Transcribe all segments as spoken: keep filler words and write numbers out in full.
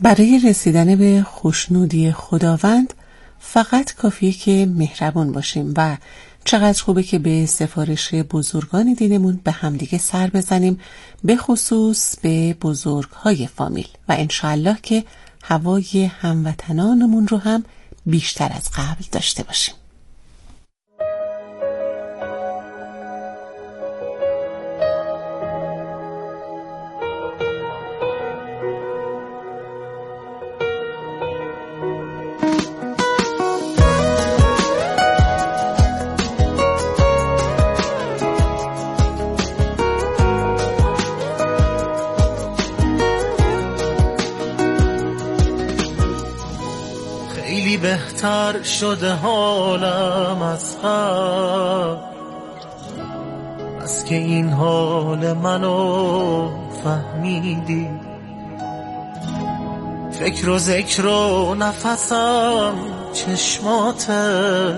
برای رسیدن به خوشنودی خداوند فقط کافیه که مهربون باشیم و چقدر خوبه که به سفارش بزرگان دینمون به همدیگه سر بزنیم، به خصوص به بزرگهای فامیل، و انشاءالله که هوای هموطنانمون رو هم بیشتر از قبل داشته باشیم. بهتر شده حالم از قبل، بس که این حال منو فهمیدی. فکر و ذکر و نفسم چشماته،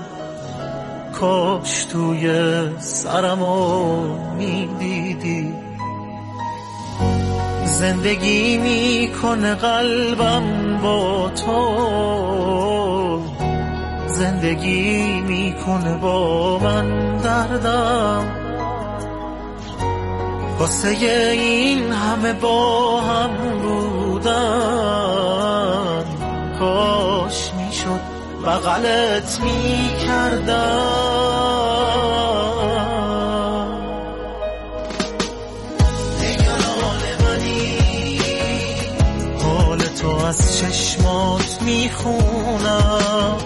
کاش توی سرمو میدیدی. زندگی میکنه قلبم با تو، زندگی میکنه با من دردم. واسه این همه با هم بودن، کاش میشد بغلت میکردم. از چشمات میخونم،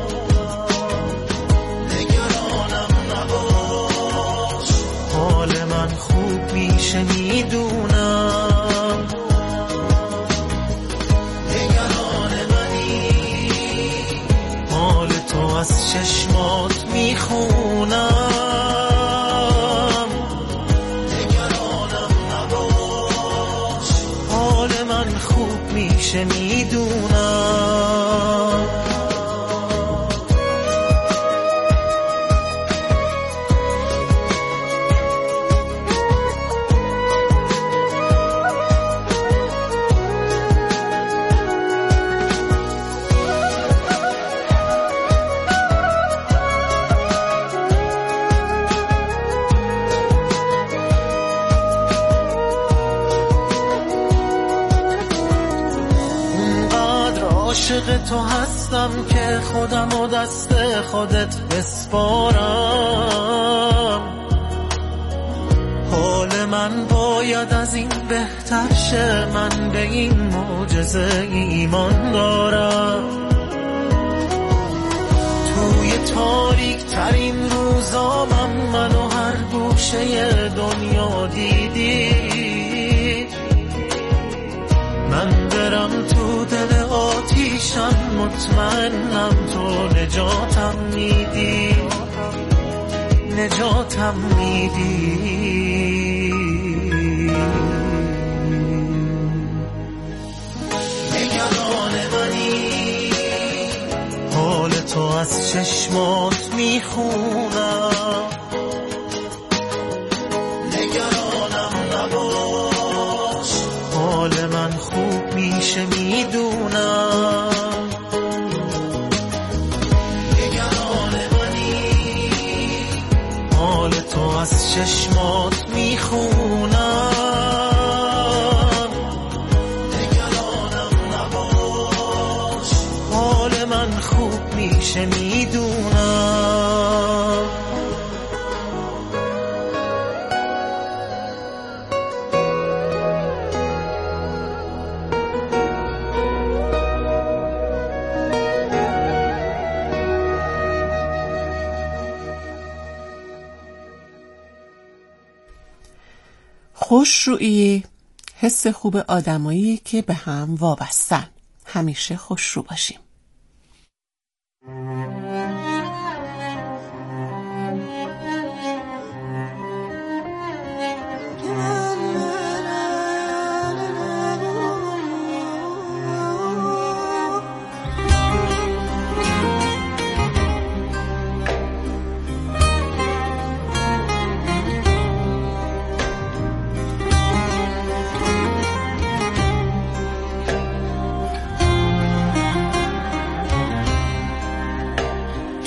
نگرانم نباش، حال من خوب میشه میدونم. نگران منی، حال تو از چشمات میخونم. نگرانم نباش، حال من خوب میشه میدونم. عاشق تو هستم که خودم و دست خودت بسپارم. حال من باید از این بهتر شه، من به این معجزه ایمان دارم. توی تاریک ترین روزام منو هر گوشه دنیا دیدی. من برم تو دل آتیشم، مطمئنم تو نجاتم میدی، نجاتم میدی. نگران منی، حال تو از چشمات میخونم. نگرانم نباش، حال من خوب میشه میدونم. نگران منی، حال تو از چشمات میخونم. نگرانم نباش، حال من خوب میشه میدونم. خوشرویی حس خوب آدمایی که به هم وابستن. همیشه خوشرو باشیم.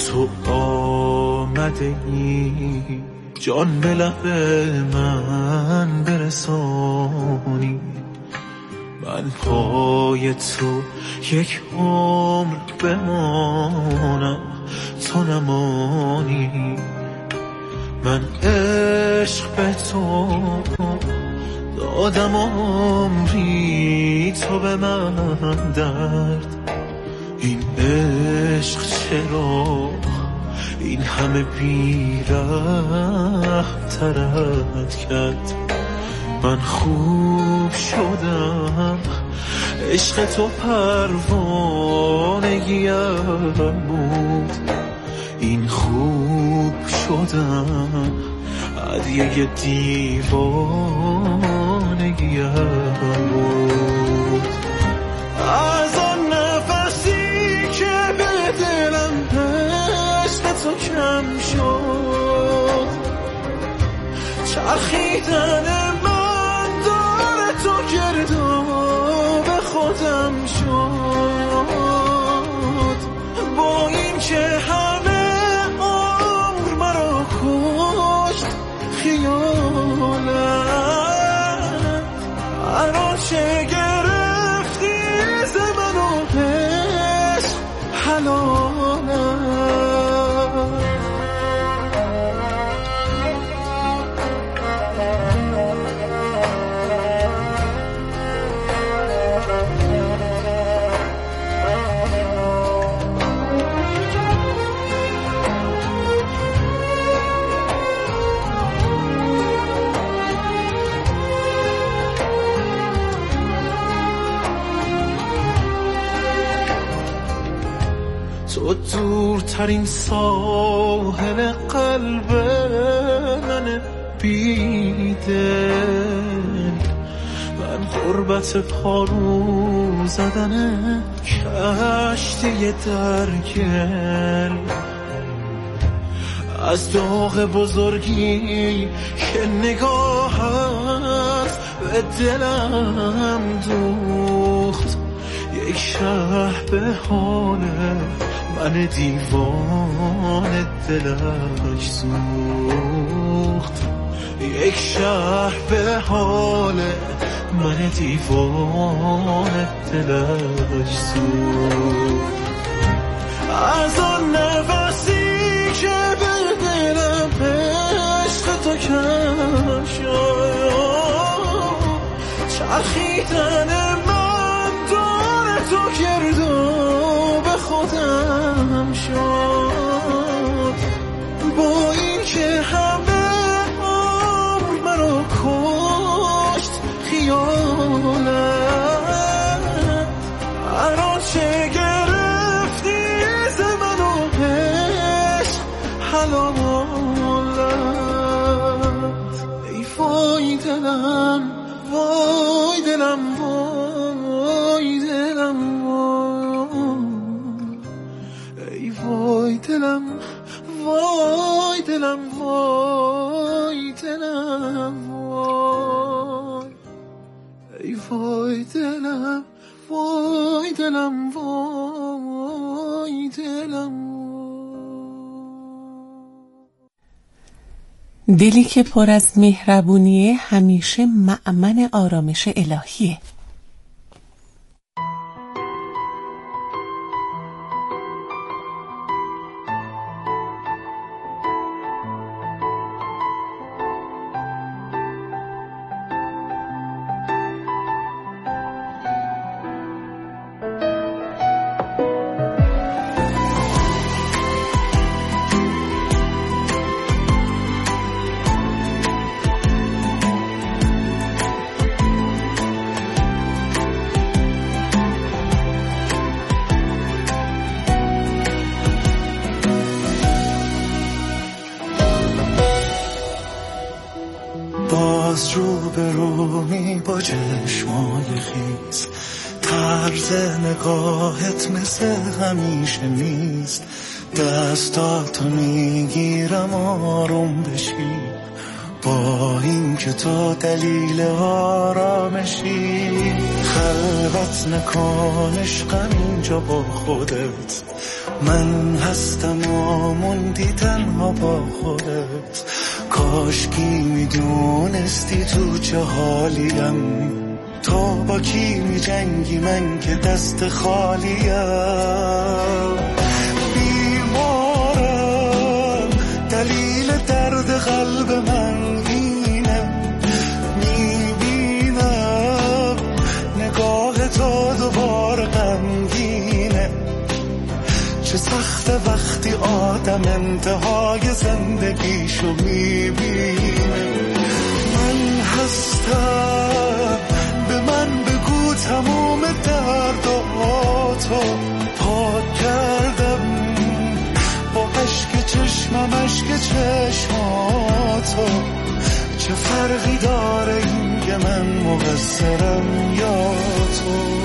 تو آمده ای جان به لب من برسانی، من پای تو یک عمر بمانم تو نمانی. من عشق به تو دادم عمری، تو به من درد. این عشق چرا این همه بی‌رحم ترت کرد؟ من خوب شدم عشق تو پروانگیم بود، این خوب شدم هدیه دیوانگیم بود. از آن نفسی که به دلم عشق تو کم شد، چرخیدن من داره تو گردو به خودم شد. با این که همه عمر مرا کشت خیالت، الان چه گرفتی ز من و عشق حلالت. تو دورترین ساحل قلب من بیدل، من غربت پارو زدن کشتی درگل. از داغ بزرگی که نگاهت به دلم دوخت، یک شب به حال من دیوان دلش سوخت، یک شب به حال من دیوان دلش سوخت. از آن نفسی که به دلم عشق تو کم شد، چرخیدن من داره تو گردو به خودم شد. با این که همه عمر مرا کشت خیالت، الان چه گرفتی ز من و عشق حلالت. ای وای دلم وای دلم وای دلم وای، ای وای دلم وای دلم وای دلم وای، ای وای دلم وای دلم وای دلم وای. دلی که پر از مهربونیه همیشه مأمن آرامش الهیه. باز رو به رو می با چشمای خیز، طرز نگاهت مثل همیشه نیست. دستاتو میگیرم آروم بشی، با این که تو دلیل آرامشی، خلوت نکن عشقم اینجا با خودت، من هستم و موندی تنها با خودت. کاش کی میدونستی تو چه حالیم، تو با کی می جنگی من که دست خالیم. بیمارم دلیل درد قلب من اینه، میبینم نگاه تو دوباره غمگینه. چه سخته وقتی آدم انتهای زندگیشو میبینه. من هستم، به من بگو تموم درداتو پاک کردم، با عشق چشمم عشق چشماتو. چه فرقی داره این که من مقصرم یا تو؟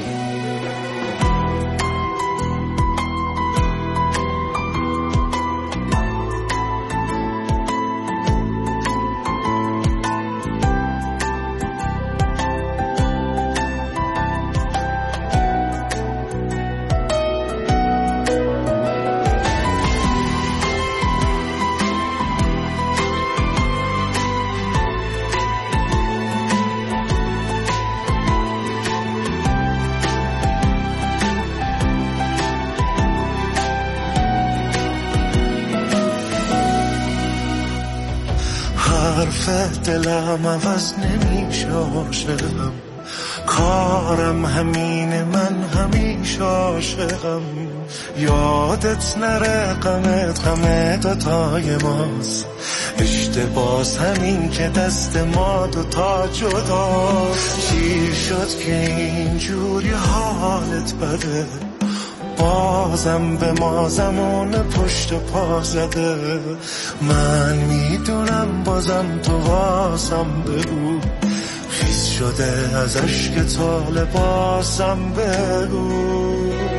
حرف دلم عوض نمیشه عاشقم، کارم همینه من همیشه عاشقم. یادت نره غمت غم دوتای ماست، اشتباس همین که دست ما دوتا جداست. چی شد که اینجوری حالت بده، بازم به ما زمان پشت پا زده. من میدونم بازم تو واسم بگو، خیس شده از عشق تو لباسم بگو.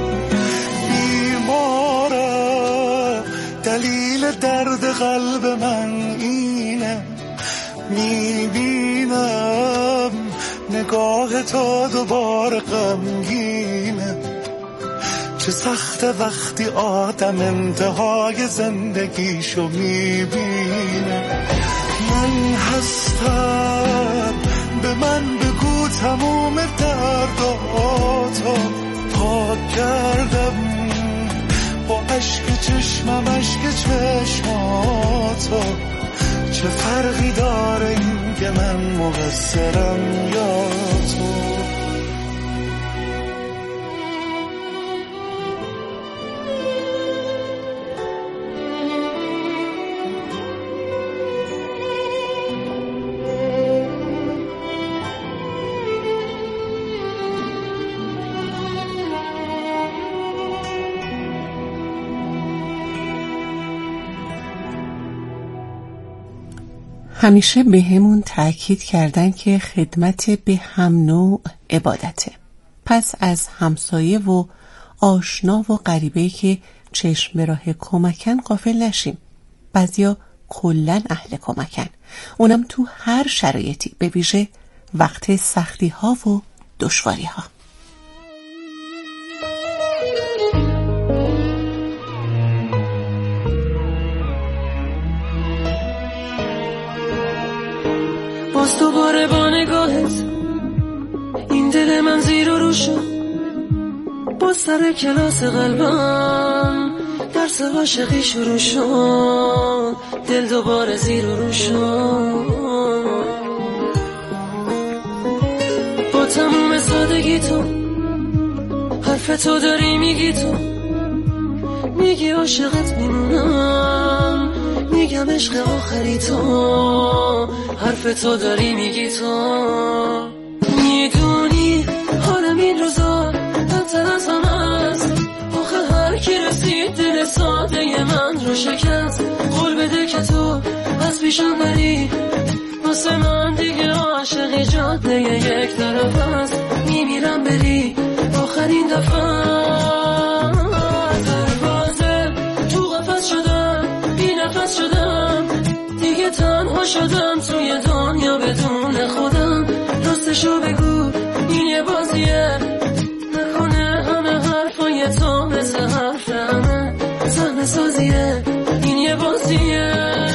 بیمارم دلیل درد قلب من اینه، میبینم نگاه تو دوباره غمگینه. چه سخته وقتی آدم انتهای زندگیشو میبینه. من هستم، به من بگو تموم درداتو پاک کردم، با عشق چشمم عشق چشماتو. چه فرقی داره این که من مقصرم یا تو؟ همیشه به همون تأکید کردن که خدمت به هم نوع عبادته. پس از همسایه و آشنا و غریبه‌ای که چشم به راه کمکن غافل نشیم. بعضیا کلن اهل کمکن، اونم تو هر شرایطی، به ویژه وقت سختی ها و دشواری ها. باز دوباره با نگاهت این دل من زیر و رو شد، باز سر کلاس قلبم درس عاشقی شروع شد، دل دوباره زیر و رو شد. با تموم سادگی تو حرف تو داری میگی، تو میگی عاشقت میمونم، میگم عشق آخری تو، حرف تو داری میگی. تو میدونی حالم این روزا بدتر از هم است، آخه هر کی رسید دل ساده من رو شکست. قول بده که تو از پیشم بری، واسه من دیگه عاشقی جاده یک طرف است. میمیرم بری آخرین دفعه، دروازه تو قفس شدم، بی نفس شدم دیگه، تنها تنها شدم توی دنیا بدون خودم. راستشو بگو این یه بازیه، نکنه همه حرفای تو مثل حرف همه صحنه سازیه. این یه بازیه.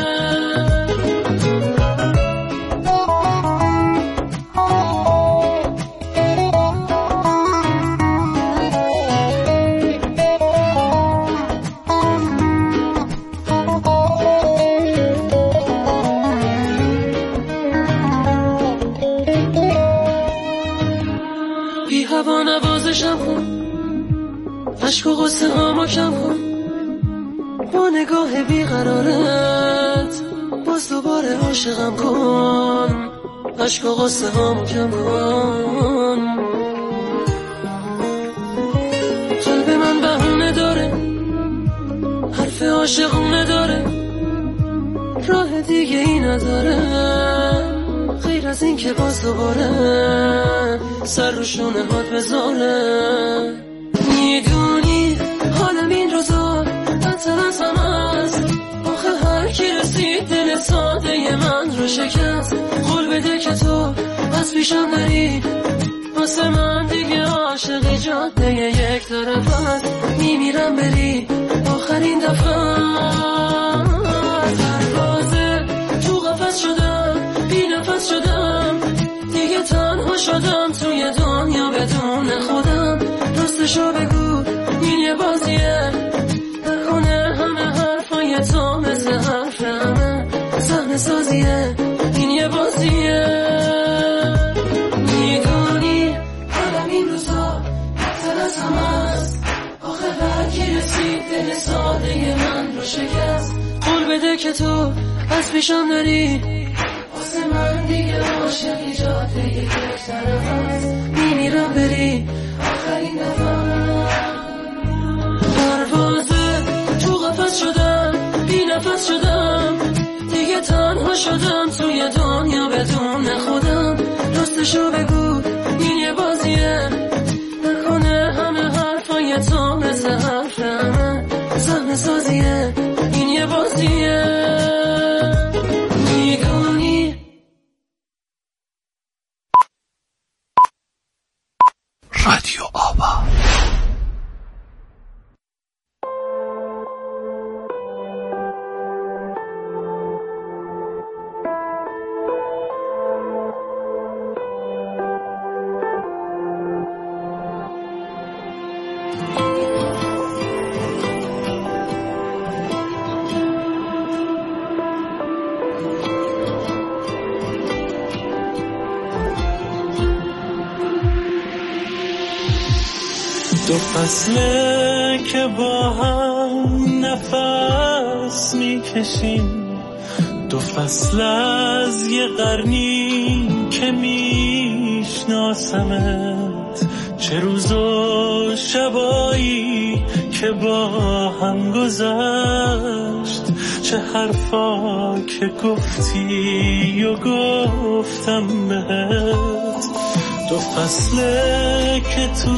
هوا نوازشم کن، عشق و غصه هامو کم کن، با نگاه بیقرارت باز دوباره عاشقم کن. عشق و غصه هامو کم کن. قلب من بهونه داره، حرف عاشقونه داره، راه دیگه ای نداره غیر از این که باز دوباره سر رو شونه هات بذاره. میدونی حالم این روزا بدتر از همه است، آخه هر کی رسید دل ساده من رو شکست. قول بده که تو از پیشم نری، واسه من دیگه عاشقی جاده یک طرف است. میمیرم بری آخرین دفعه. دروازه تو قفس شدم، بی نفس شدم، دیگه تنها شدم توی دنیا بدون خودم. راستشو بگو این یه بازیه، نکنه همه حرفای تو مثل حرف همه صحنه سازیه. این یه بازیه. میدونی حالم این روزا بهتر از همه است، آخه هر کی رسید دل ساده من رو شکست. قول بده که تو از پیشم نری، واسه من دیگه عاشقی جاده یک طرف است. میمیرم بری آخرین دفعه. پروازه تو قفس شدم، بی نفس شدم، دیگه تنها شدم توی دنیا بدون خودم. راستشو بگو این یه بازیه، نکنه همه حرفای تو مثل حرف همه صحنه سازیه. این یه بازیه. میدونی رادیو آوا. دو فصله که با هم نفس میکشیم، دو فصل از یه قرنی که میشناسمت. چه روز و شبایی که با هم گذشت، چه حرفا که گفتی و گفتم بهت. دو فصله که تو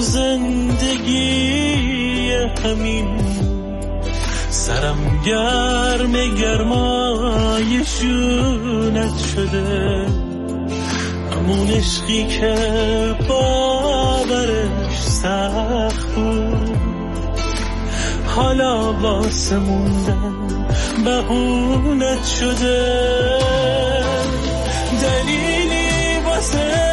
زندگی همین سرم گرم گرمای شونت شده، همون عشقی که باورش سخت بود حالا واسه موندن بهونت شده. دلیلی واسه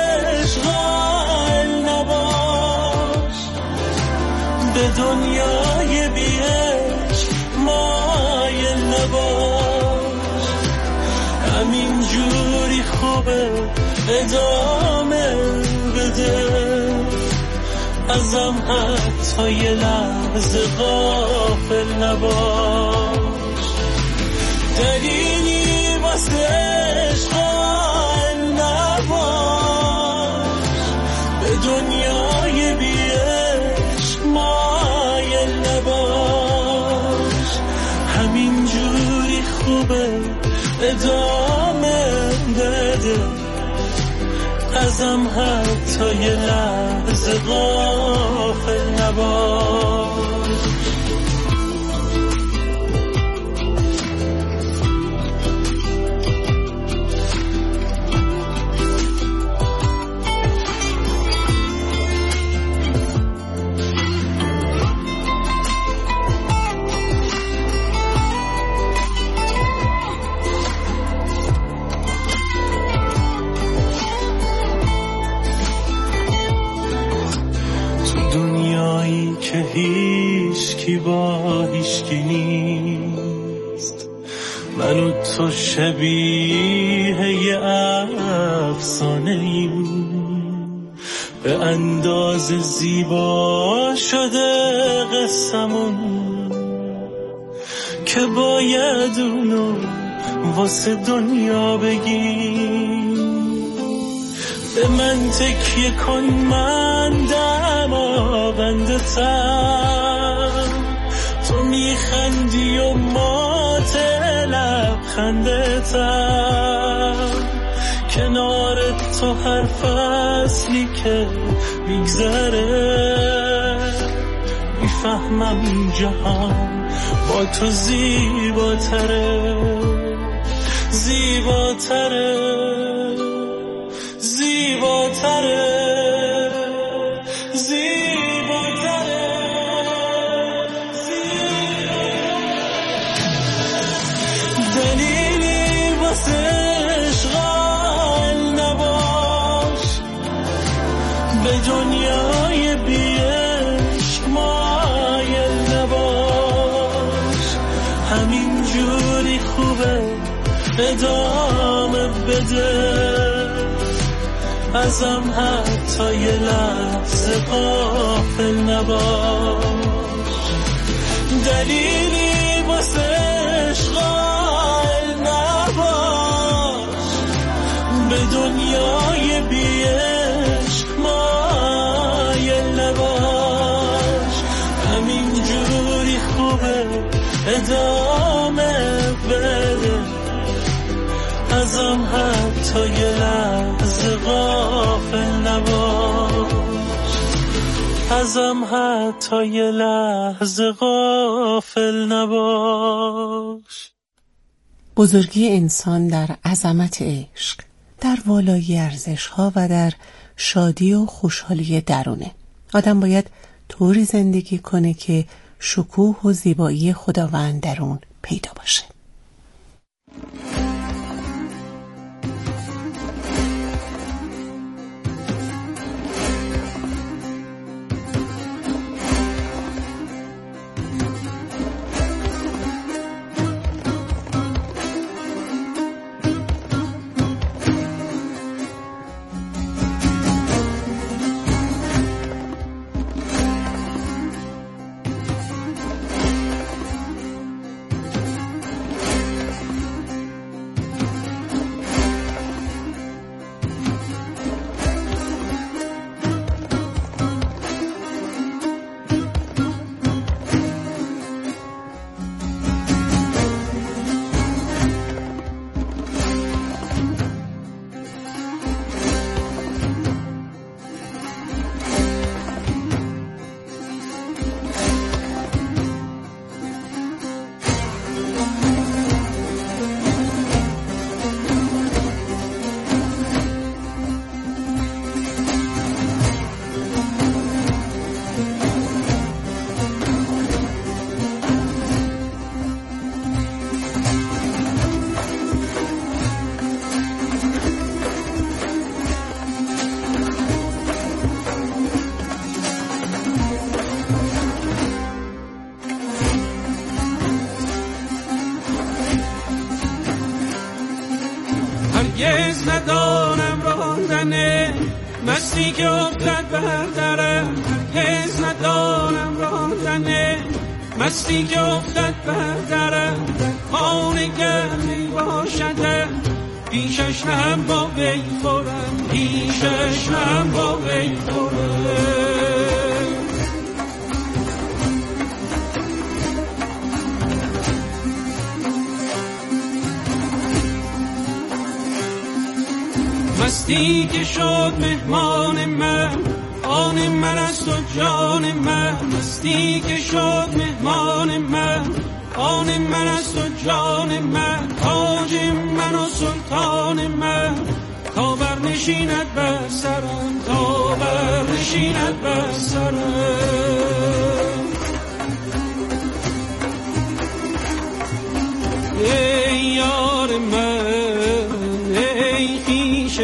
به دنیای بیش مایل نباش، همین جوری خوبه ادامه بده، ازم حتی یه لحظه غافل نباش. دلیلی واسه عشق نباش، به دنیای بیش مایل نباش، همین جوری خوبه ادامه بده، ازم حتی یه لحظه غافل نباش. که هیچ کی با هیچ کی نیست، من و تو شبیه یه افسانه ایم، به اندازه زیبا شده قصمون که باید اونو واسه دنیا بگیم. به من تکیه کن، من دماغندتم، تو میخندی و مات لبخندتم، کنار تو هر فصلی که میگذره میفهمم جهان با تو زیباتره، زیباتره، زیباتره، زیباتره، دلیلی واسه اشغال نباش، به دنیای بیش مایل نباش، همین جوری خوبه ادامه بده، ازم حتی یه لحظه غافل نباش، دلیلی واسه اشغال نباش، به دنیای بیش مایل نباش، همین جوری خوبه ادامه بده، ازم حتی یه لحظه غافل نباش، ازم حتی یه لحظه غافل نباش. بزرگی انسان در عظمت عشق، در والایی ارزش‌ها و در شادی و خوشحالی درونه. آدم باید طوری زندگی کنه که شکوه و زیبایی خداوند در اون پیدا باشه. هرگز ندانم راندنه مستی که افتد به هر درم، هرگز ندانم راندنه مستی که افتد به هر درم، خانه گرمی باشده پیشش نهم با وی خورم، پیشش نهم با وی خورم. مستی که شد مهمان من، آن من است و جان من، مستی که شد مهمان من، آن من است و جان من، تاج من و سلطان من، تا برنشیند بر سرم، تا برنشیند بر سرم. ای یار من، ای خویش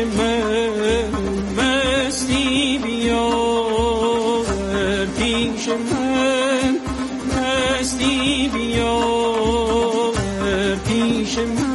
من، مستی بیار پیش من. مستی بیاور پیش من.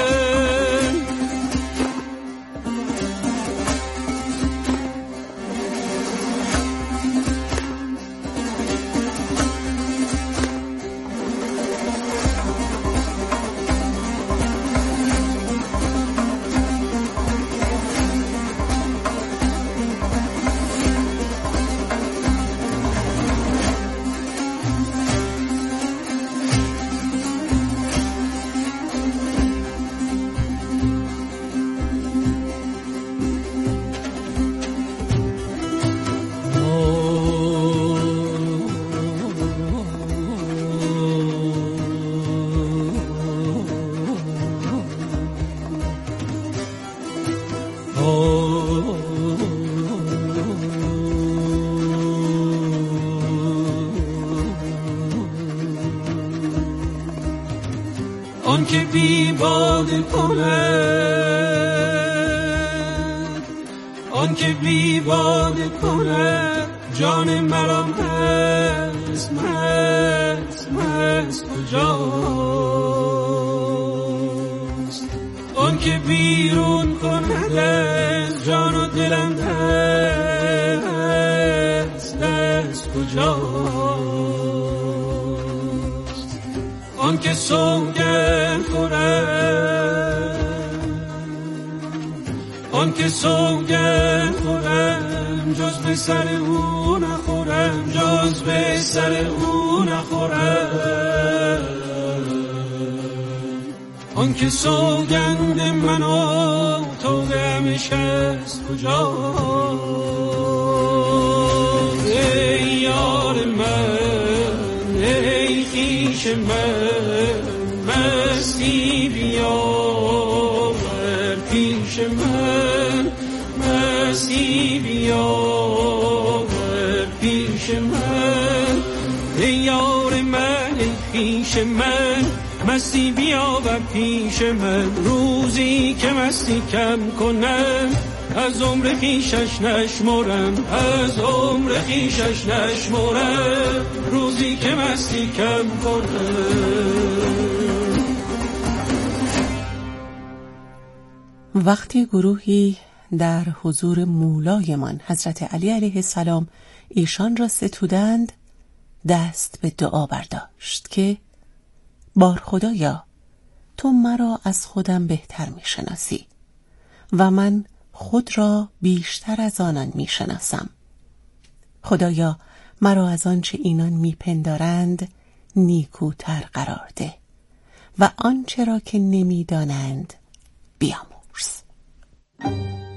آن که بی باده کند، آن که بی باده کند جان مرا مست مست مست کجاست؟ آن که بیرون کند از جان و دلم دست دست کجاست؟ آن که سوگند خورم، آن که سوگند خورم جز به سر او نخورم، جز به سر او نخورم. آن که سوگند من و تو دمش است کجاست؟ ای یار من، ای خویش من، مستی بیاور پیش من، مستی بیاور پیش من. ای یار من، ای خویش من، مستی بیاور پیش من. روزی که مستی کم کنم از عمر خویشش نشمرم، از عمر خویشش نشمرم. روزی که مستی کم کنم. وقتی گروهی در حضور مولایمان حضرت علی علیه السلام ایشان را ستودند، دست به دعا برداشت که بار خدایا، تو مرا از خودم بهتر می شناسی و من خود را بیشتر از آنان می شناسم. خدایا مرا از آنچه اینان می پندارند نیکوتر قرار ده و آنچه را که نمی دانند بیامرز.